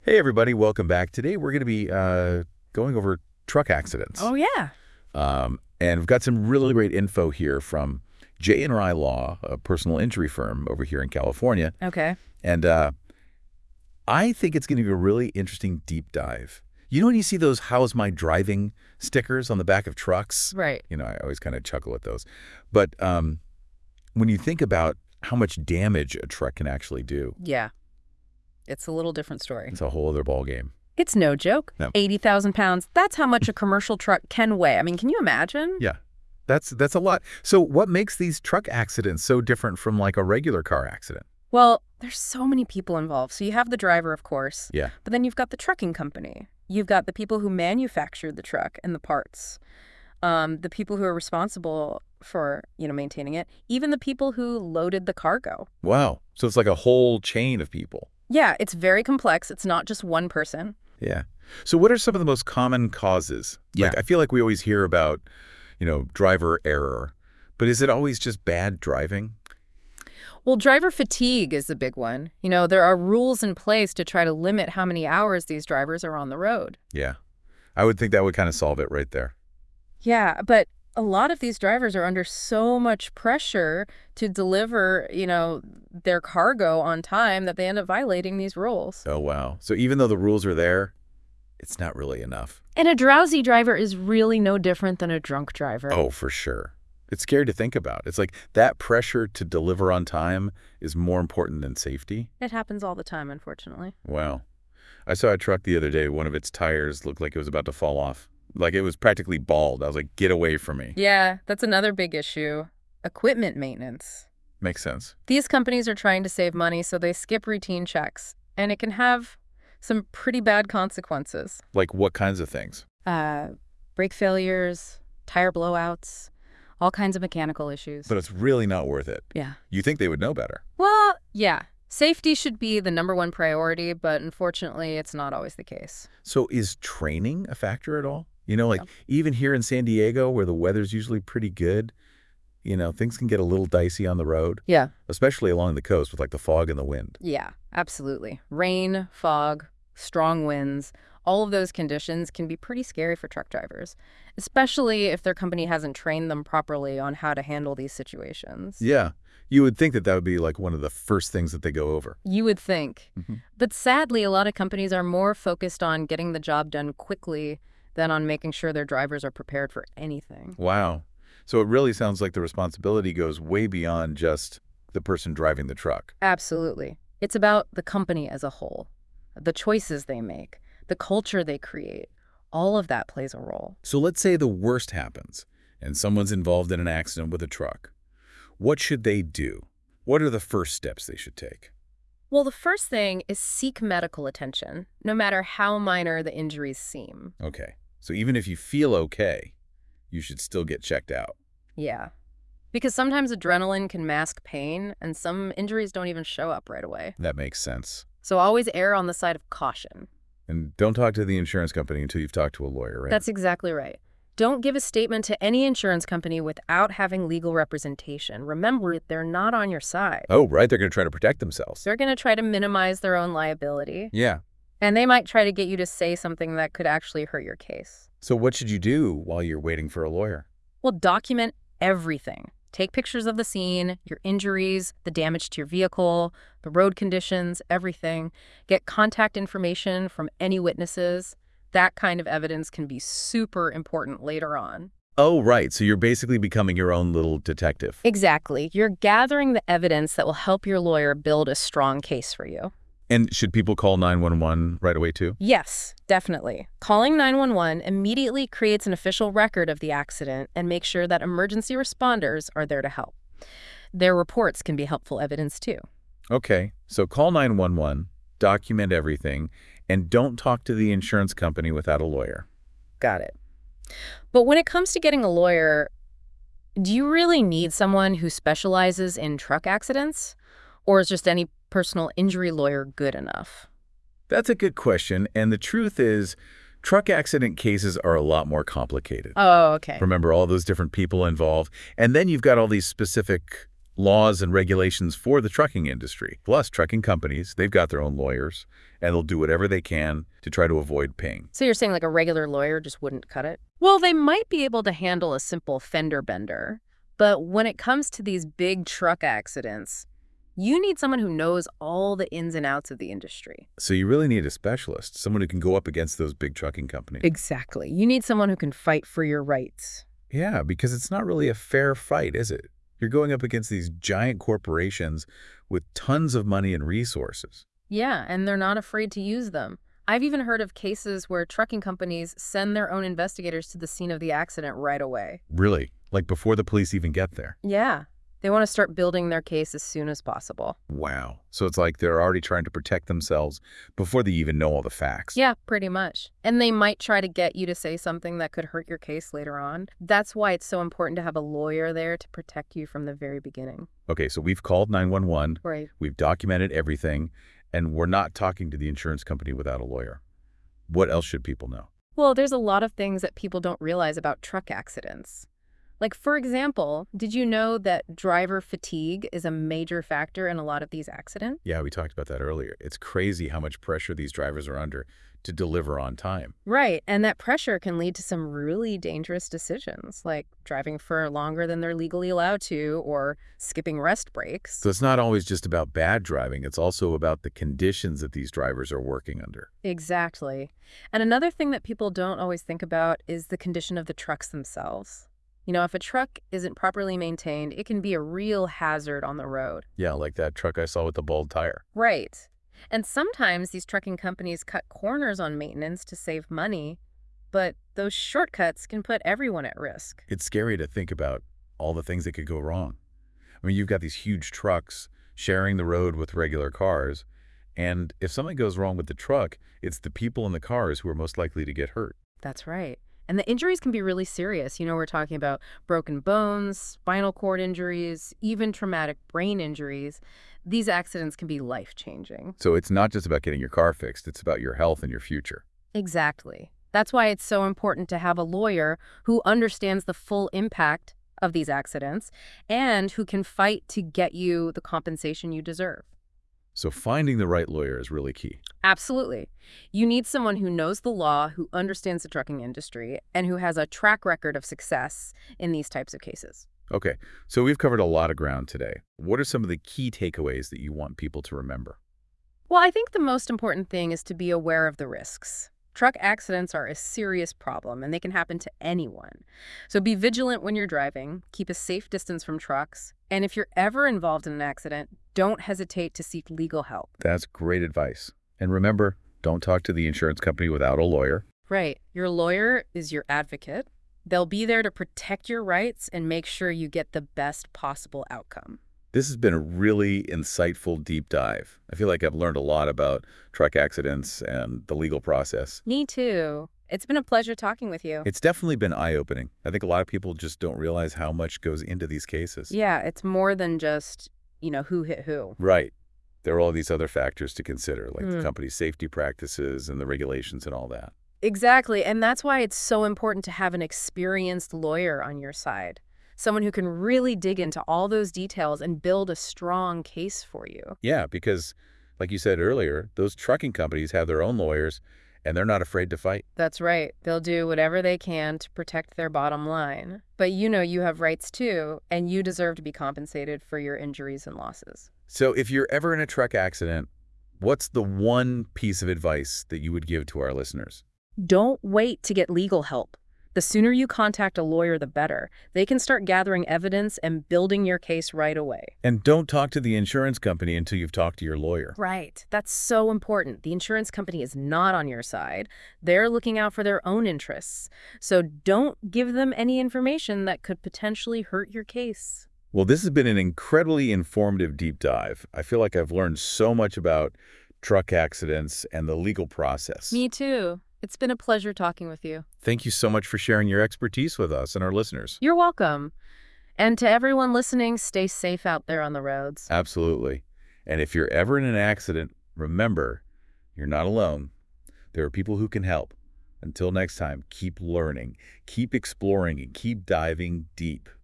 Hey, everybody, welcome back. Today we're going to be going over truck accidents. Oh, yeah. And we've got some really great info here from J&R Law, a personal injury firm over here in California. Okay. And I think it's going to be a really interesting deep dive. You know when you see those "How's my driving" stickers on the back of trucks? Right. You know, I always kind of chuckle at those. But when you think about how much damage a truck can actually do, Yeah. It's a little different story. it's a whole other ballgame. It's no joke. No. 80,000 pounds. That's how much a commercial truck can weigh. I mean, can you imagine? Yeah, that's a lot. So what makes these truck accidents so different from like a regular car accident? Well, there's so many people involved. So you have the driver, of course. Yeah. But then you've got the trucking company. You've got the people who manufactured the truck and the parts. The people who are responsible for, maintaining it. Even the people who loaded the cargo. Wow. So it's like a whole chain of people. Yeah, it's very complex. It's not just one person. Yeah. So what are some of the most common causes? Like, I feel like we always hear about, driver error, but is it always just bad driving? Well, driver fatigue is a big one. There are rules in place to try to limit how many hours these drivers are on the road. Yeah. I would think that would kind of solve it right there. Yeah, but a lot of these drivers are under so much pressure to deliver, their cargo on time that they end up violating these rules. Oh, wow. So even though the rules are there, it's not really enough. And a drowsy driver is really no different than a drunk driver. Oh, for sure. It's scary to think about. It's like that pressure to deliver on time is more important than safety. It happens all the time, unfortunately. Wow. I saw a truck the other day. One of its tires looked like it was about to fall off. Like it was practically bald. I was like, get away from me. Yeah, that's another big issue. Equipment maintenance. Makes sense. These companies are trying to save money, so they skip routine checks. And it can have some pretty bad consequences. Like what kinds of things? Brake failures, tire blowouts, all kinds of mechanical issues. But it's really not worth it. Yeah. You think they would know better. Well, yeah. Safety should be the #1 priority, but unfortunately, it's not always the case. So is training a factor at all? Like Yeah. even here in San Diego, where the weather's usually pretty good, things can get a little dicey on the road, Yeah. especially along the coast with like the fog and the wind. Yeah, absolutely. Rain, fog, strong winds, all of those conditions can be pretty scary for truck drivers, especially if their company hasn't trained them properly on how to handle these situations. Yeah. You would think that that would be like one of the first things that they go over. You would think. Mm-hmm. But sadly, a lot of companies are more focused on getting the job done quickly than on making sure their drivers are prepared for anything. Wow. So it really sounds like the responsibility goes way beyond just the person driving the truck. Absolutely. It's about the company as a whole, the choices they make, the culture they create. All of that plays a role. So let's say the worst happens and someone's involved in an accident with a truck. What should they do? What are the first steps they should take? Well, the first thing is seek medical attention, no matter how minor the injuries seem. Okay. So even if you feel okay, you should still get checked out. Yeah. Because sometimes adrenaline can mask pain, and some injuries don't even show up right away. That makes sense. So always err on the side of caution. And don't talk to the insurance company until you've talked to a lawyer, right? That's exactly right. Don't give a statement to any insurance company without having legal representation. Remember, they're not on your side. Oh, right. They're going to try to protect themselves. They're going to try to minimize their own liability. Yeah. And they might try to get you to say something that could actually hurt your case. So what should you do while you're waiting for a lawyer? Well, document everything. Take pictures of the scene, your injuries, the damage to your vehicle, the road conditions, everything. Get contact information from any witnesses. That kind of evidence can be super important later on. Oh, right. So you're basically becoming your own little detective. Exactly. You're gathering the evidence that will help your lawyer build a strong case for you. And should people call 911 right away, too? Yes, definitely. Calling 911 immediately creates an official record of the accident and makes sure that emergency responders are there to help. Their reports can be helpful evidence, too. Okay. So call 911, document everything, and don't talk to the insurance company without a lawyer. Got it. But when it comes to getting a lawyer, do you really need someone who specializes in truck accidents? Or is just any personal injury lawyer good enough? That's a good question. And the truth is, truck accident cases are a lot more complicated. Oh, okay. Remember all those different people involved. And then you've got all these specific laws and regulations for the trucking industry. Plus, trucking companies, they've got their own lawyers, and they'll do whatever they can to try to avoid paying. So you're saying like a regular lawyer just wouldn't cut it? Well, they might be able to handle a simple fender bender, but when it comes to these big truck accidents, you need someone who knows all the ins and outs of the industry. So you really need a specialist, someone who can go up against those big trucking companies. Exactly. You need someone who can fight for your rights. Yeah, because it's not really a fair fight, is it? You're going up against these giant corporations with tons of money and resources. Yeah, and they're not afraid to use them. I've even heard of cases where trucking companies send their own investigators to the scene of the accident right away. Really? Like before the police even get there? Yeah, they want to start building their case as soon as possible. Wow. So it's like they're already trying to protect themselves before they even know all the facts. Yeah, pretty much. And they might try to get you to say something that could hurt your case later on. That's why it's so important to have a lawyer there to protect you from the very beginning. Okay, so we've called 911. Right. We've documented everything, and we're not talking to the insurance company without a lawyer. What else should people know? Well, there's a lot of things that people don't realize about truck accidents. Like, for example, did you know that driver fatigue is a major factor in a lot of these accidents? Yeah, we talked about that earlier. It's crazy how much pressure these drivers are under to deliver on time. Right, and that pressure can lead to some really dangerous decisions, like driving for longer than they're legally allowed to or skipping rest breaks. So it's not always just about bad driving. It's also about the conditions that these drivers are working under. Exactly. And another thing that people don't always think about is the condition of the trucks themselves. You know, if a truck isn't properly maintained, it can be a real hazard on the road. Yeah, like that truck I saw with the bald tire. Right. And sometimes these trucking companies cut corners on maintenance to save money, but those shortcuts can put everyone at risk. It's scary to think about all the things that could go wrong. I mean, you've got these huge trucks sharing the road with regular cars, and if something goes wrong with the truck, it's the people in the cars who are most likely to get hurt. That's right. And the injuries can be really serious. You know, we're talking about broken bones, spinal cord injuries, even traumatic brain injuries. These accidents can be life-changing. So it's not just about getting your car fixed, it's about your health and your future. Exactly. That's why it's so important to have a lawyer who understands the full impact of these accidents and who can fight to get you the compensation you deserve. So finding the right lawyer is really key. Absolutely. You need someone who knows the law, who understands the trucking industry, and who has a track record of success in these types of cases. Okay, so we've covered a lot of ground today. What are some of the key takeaways that you want people to remember? Well, I think the most important thing is to be aware of the risks. Truck accidents are a serious problem, and they can happen to anyone. So be vigilant when you're driving, keep a safe distance from trucks, and if you're ever involved in an accident, don't hesitate to seek legal help. That's great advice. And remember, don't talk to the insurance company without a lawyer. Right. Your lawyer is your advocate. They'll be there to protect your rights and make sure you get the best possible outcome. This has been a really insightful deep dive. I feel like I've learned a lot about truck accidents and the legal process. Me too. It's been a pleasure talking with you. It's definitely been eye-opening. I think a lot of people just don't realize how much goes into these cases. Yeah, it's more than just, who hit who. Right. There are all these other factors to consider, like the company's safety practices and the regulations and all that. Exactly, and that's why it's so important to have an experienced lawyer on your side. Someone who can really dig into all those details and build a strong case for you. Yeah, because, like you said earlier, those trucking companies have their own lawyers, and they're not afraid to fight. That's right. They'll do whatever they can to protect their bottom line. But you have rights too, and you deserve to be compensated for your injuries and losses. So if you're ever in a truck accident, what's the one piece of advice that you would give to our listeners? Don't wait to get legal help. The sooner you contact a lawyer, the better. They can start gathering evidence and building your case right away. And don't talk to the insurance company until you've talked to your lawyer. Right. That's so important. The insurance company is not on your side. They're looking out for their own interests. So don't give them any information that could potentially hurt your case. Well, this has been an incredibly informative deep dive. I feel like I've learned so much about truck accidents and the legal process. Me too. It's been a pleasure talking with you. Thank you so much for sharing your expertise with us and our listeners. You're welcome. And to everyone listening, stay safe out there on the roads. Absolutely. And if you're ever in an accident, remember, you're not alone. There are people who can help. Until next time, keep learning, keep exploring, and keep diving deep.